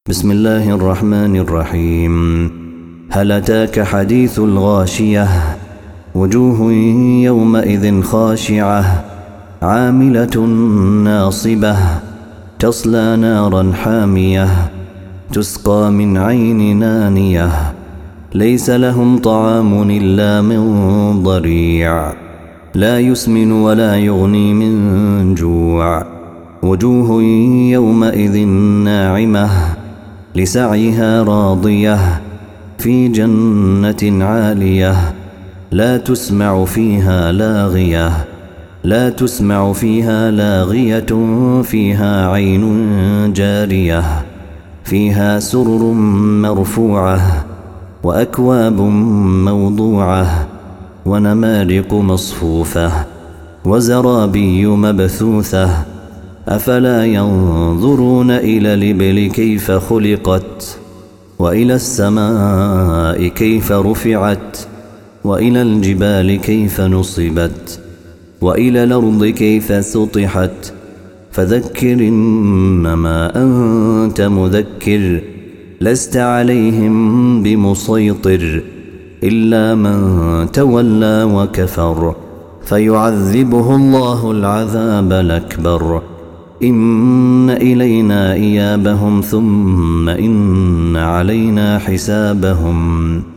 بسم الله الرحمن الرحيم. هل أتاك حديث الغاشية؟ وجوه يومئذ خاشعة عاملة ناصبة تصلى نارا حامية تسقى من عين نانية ليس لهم طعام إلا من ضريع لا يسمن ولا يغني من جوع. وجوه يومئذ ناعمة لسعيها راضية في جنة عالية لا تسمع فيها لاغية فيها عين جارية فيها سرر مرفوعة وأكواب موضوعة ونمارق مصفوفة وزرابي مبثوثة. أفلا ينظرون إلى الإبل كيف خلقت وإلى السماء كيف رفعت وإلى الجبال كيف نصبت وإلى الأرض كيف سطحت. فذكر إنما أنت مذكر لست عليهم بمسيطر إلا من تولى وكفر فيعذبه الله العذاب الأكبر. إن إلينا إيابهم ثم إن علينا حسابهم.